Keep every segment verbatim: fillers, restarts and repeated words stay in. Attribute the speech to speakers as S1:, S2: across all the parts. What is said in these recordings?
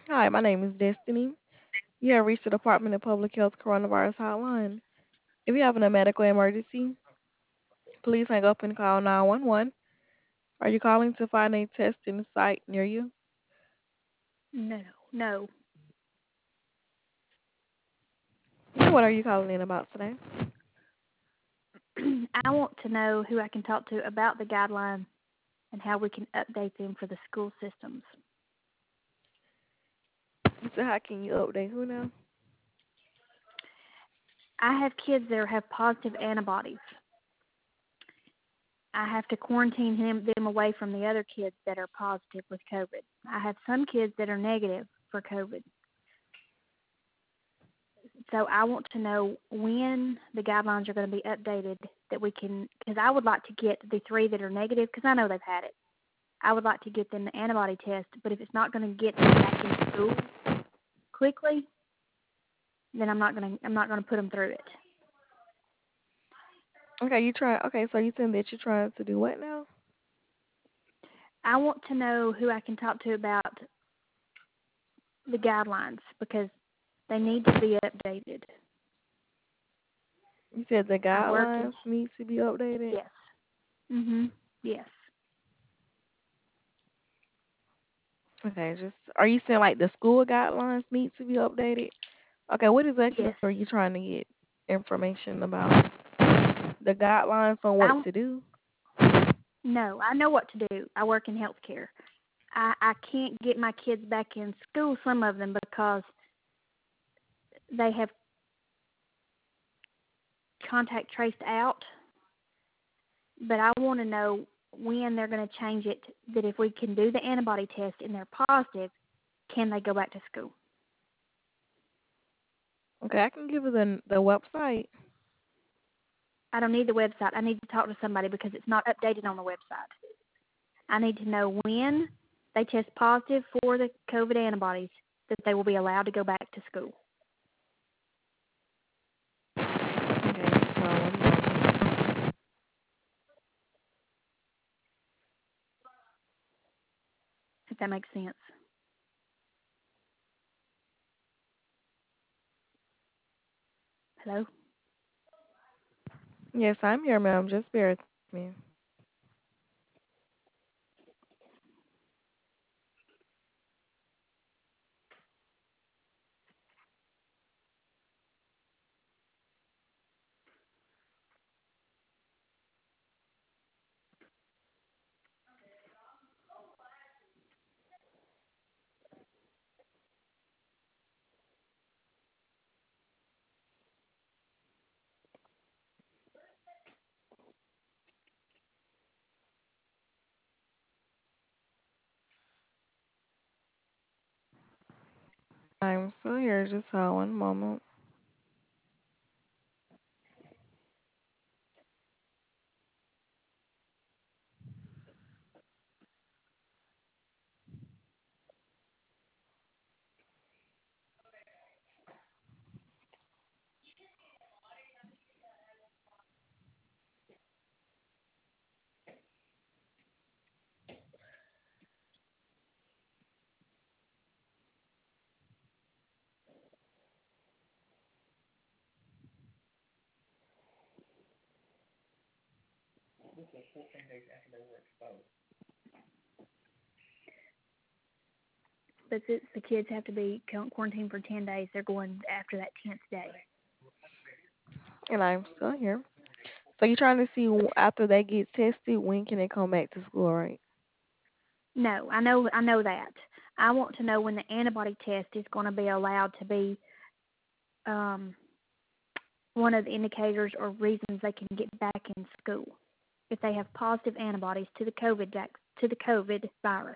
S1: Hi, my name is Destiny. You have reached the Department of Public Health Coronavirus Hotline. If you have a medical emergency, please hang up and call nine one one. Are you calling to find a testing site near you?
S2: No, no.
S1: What are you calling in about today?
S2: I want to know who I can talk to about the guidelines and how we can update them for the school systems.
S1: So how can you update who now?
S2: I have kids that have positive antibodies. I have to quarantine him, them away from the other kids that are positive with COVID. I have some kids that are negative for COVID. So I want to know when the guidelines are going to be updated that we can, because I would like to get the three that are negative, because I know they've had it. I would like to get them the antibody test, but if it's not going to get them back in school quickly, then I'm not going to I'm not going to put them through it.
S1: Okay, you try. Okay, so you saying that you're trying to do what now?
S2: I want to know who I can talk to about the guidelines because they need to be updated.
S1: You said the
S2: I work in
S1: guidelines need to be updated.
S2: yes. Mhm. Yes.
S1: Okay, just are you saying like the school guidelines need to be updated? Okay, what exactly
S2: Yes.
S1: are you trying to get information about? The guidelines on what
S2: I
S1: to do?
S2: no, I know what to do. I work in healthcare. I I can't get my kids back in school some of them because they have contact traced out, but I want to know when they're going to change it that if we can do the antibody test and they're positive, can they go back to school?
S1: Okay, I can give you the the website.
S2: I don't need the website. I need to talk to somebody because it's not updated on the website. I need to know when they test positive for the COVID antibodies that they will be allowed to go back to school.
S1: Okay, just hold one moment.
S2: If that makes sense. Hello?
S1: Yes, I'm here, ma'am. Just bear with me. I'm still here. Just hold one moment.
S2: But since the kids have to be quarantined for ten days, they're going after that tenth day.
S1: And I'm still here. So you're trying to see w- after they get tested, when can they come back to school, right?
S2: No, I know I know that. I want to know when the antibody test is going to be allowed to be um, one of the indicators or reasons they can get back in school if they have positive antibodies to the COVID vac- to the COVID virus.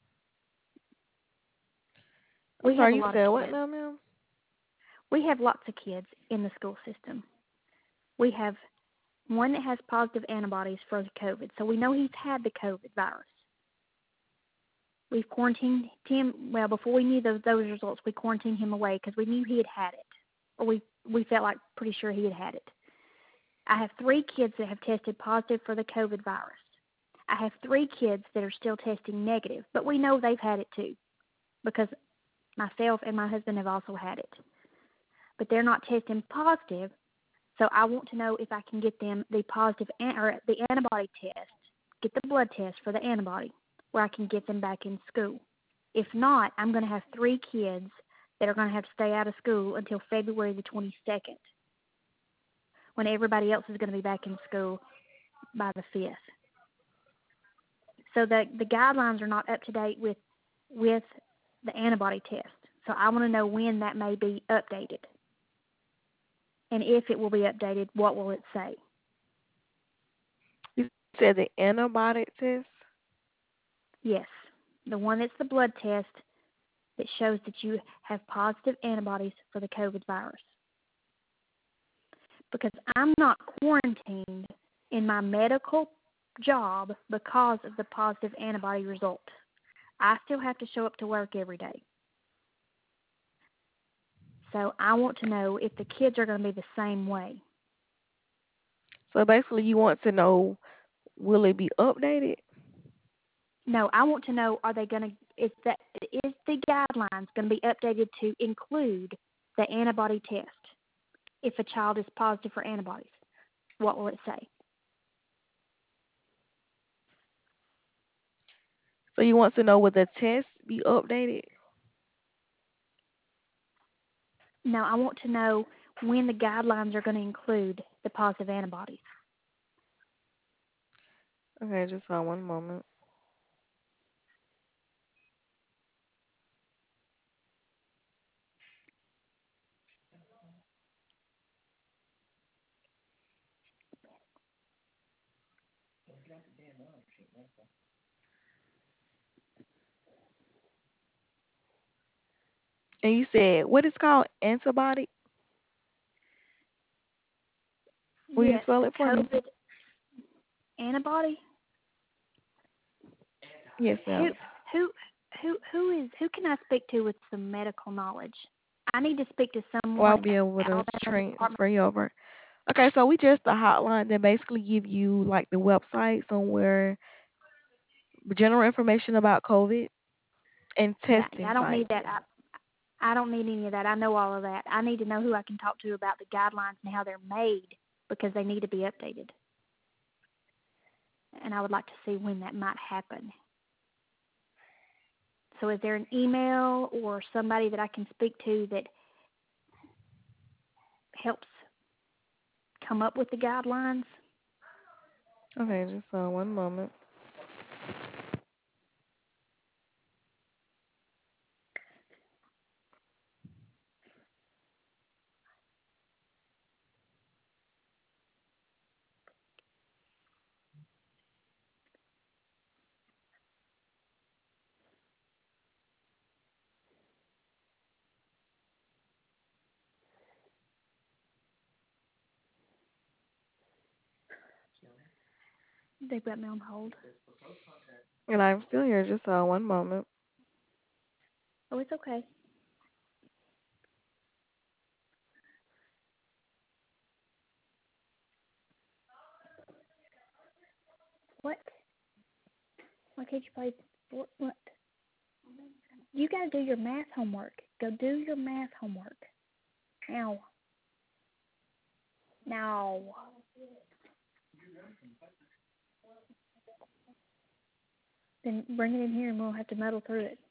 S1: I'm
S2: We have a
S1: sorry, you
S2: lot of
S1: said what
S2: kids.
S1: now, ma'am?
S2: We have lots of kids in the school system. We have one that has positive antibodies for the COVID, so we know he's had the COVID virus. We've quarantined him. Well, before we knew those those results, we quarantined him away because we knew he had had it, or we we felt like pretty sure he had had it. I have three kids that have tested positive for the COVID virus. I have three kids that are still testing negative, but we know they've had it too because Myself and my husband have also had it, but they're not testing positive. So I want to know if I can get them the positive an- or the antibody test, get the blood test for the antibody, where I can get them back in school. If not, I'm going to have three kids that are going to have to stay out of school until February the twenty-second, when everybody else is going to be back in school by the fifth. So the the guidelines are not up to date with with the antibody test. So I want to know when that may be updated, and if it will be updated, what will it say?
S1: You said the antibiotic test.
S2: Yes, the one that's the blood test that shows that you have positive antibodies for the COVID virus. Because I'm not quarantined in my medical job because of the positive antibody result. I still have to show up to work every day. So I want to know if the kids are going to be the same way.
S1: So basically, you want to know, will it be updated?
S2: No, I want to know, are they going to, is that is the guidelines going to be updated to include the antibody test if a child is positive for antibodies? What will it say?
S1: So you want to know, will the test be updated?
S2: No, I want to know when the guidelines are going to include the positive antibodies.
S1: Okay, just hold one moment. And you said what is called antibody? Will you
S2: Yes,
S1: spell
S2: the
S1: it for me?
S2: COVID antibody.
S1: Yes,
S2: Who
S1: ma'am.
S2: who who who is who can I speak to with some medical knowledge? I need to speak to
S1: Or I'll
S2: someone
S1: be able
S2: at
S1: to
S2: Alabama Department.
S1: transfer you over. Okay, so we just a hotline that basically give you like the website somewhere, general information about COVID and
S2: Yeah, yeah,
S1: testing
S2: I don't
S1: sites.
S2: need that. I, I don't need any of that. I know all of that. I need to know who I can talk to about the guidelines and how they're made because they need to be updated. And I would like to see when that might happen. So is there an email or somebody that I can speak to that helps come up with the guidelines?
S1: Okay, just uh, one moment.
S2: They've got me on hold.
S1: And I'm still here. Just uh, one moment.
S2: Oh, it's okay. What? Why can't you play? What? What? You got to do your math homework. Go do your math homework. Now. Now. Then bring it in here and we'll have to muddle through it.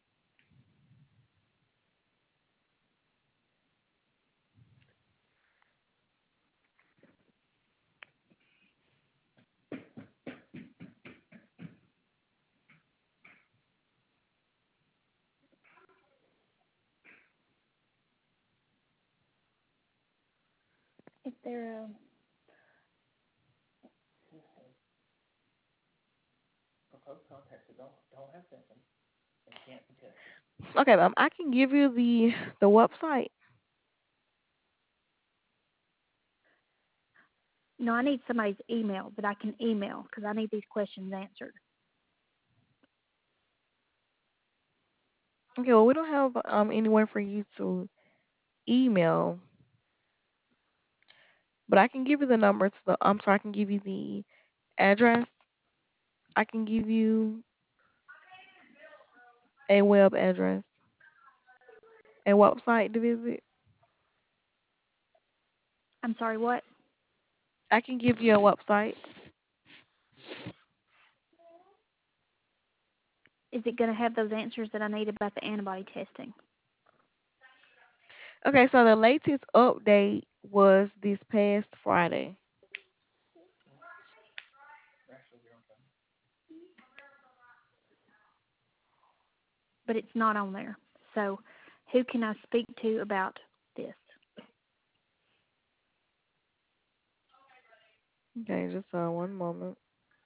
S2: If they're, um,
S1: Okay, ma'am. I can give you the the website.
S2: no, I need somebody's email that I can email because I need these questions answered.
S1: Okay, well we don't have um anywhere for you to email, but I can give you the number to the. I'm sorry, I can give you the address. I can give you a web address. And what site to visit?
S2: I'm sorry, what?
S1: I can give you a website.
S2: Is it going to have those answers that I need about the antibody testing?
S1: Okay, so the latest update was this past Friday.
S2: But it's not on there. So who can I speak to about this?
S1: Okay, just uh, one moment.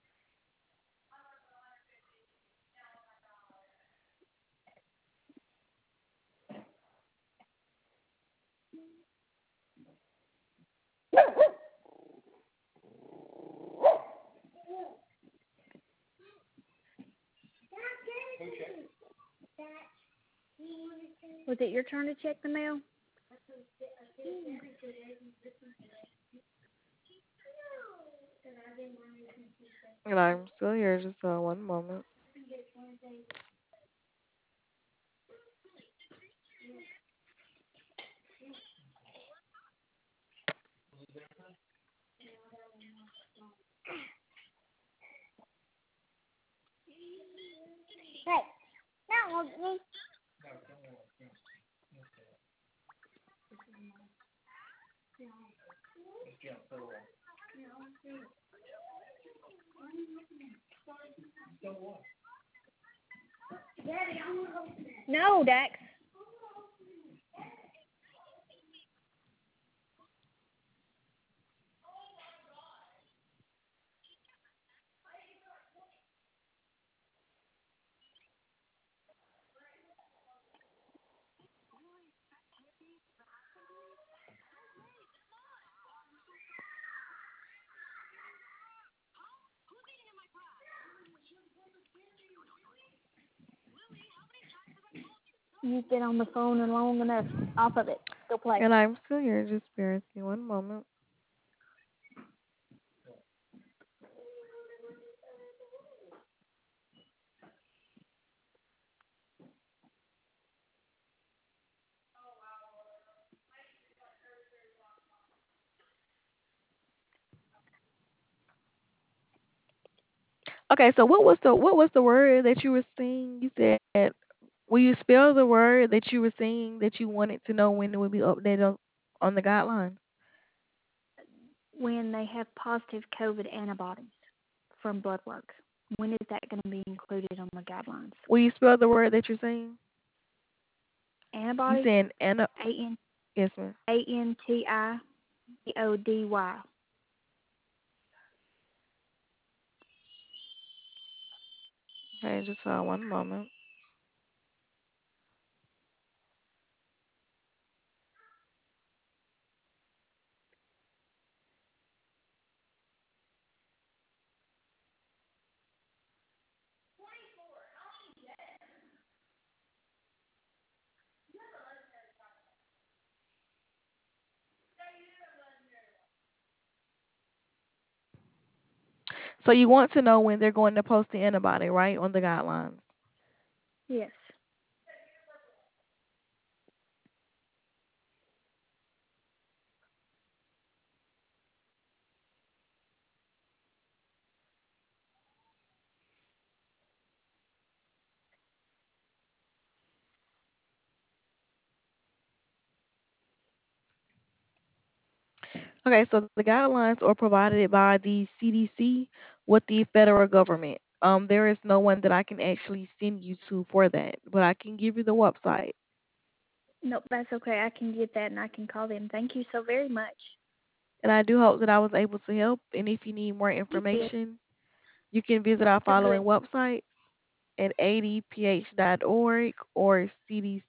S2: Was it your turn to check the mail?
S1: And I'm still here, just uh, one moment.
S2: Hey, no, me. No, Dex. You've been on the phone and long enough. Off of it. Go play.
S1: And I'm still here, just bear with me one moment. Okay, so what was the what was the word that you were saying? You said, will you spell the word that you were saying that you wanted to know when it would be updated on, on the guidelines?
S2: When they have positive COVID antibodies from blood work, when is that going to be included on the guidelines?
S1: Will you spell the word that you're saying? You
S2: Antibodies?
S1: saying Anna?
S2: A N
S1: Yes, ma'am.
S2: A N T I B O D Y.
S1: Okay, just uh, one moment. So you want to know when they're going to post the antibody, right, on the guidelines?
S2: Yes.
S1: Okay, so the guidelines are provided by the C D C with the federal government. Um, there is no one that I can actually send you to for that, but I can give you the website.
S2: Nope, that's okay. I can get that and I can call them. Thank you so very much.
S1: And I do hope that I was able to help. And if you need more
S2: You did.
S1: information, you can visit our
S2: Have a
S1: following
S2: good
S1: websites at a d p h dot org or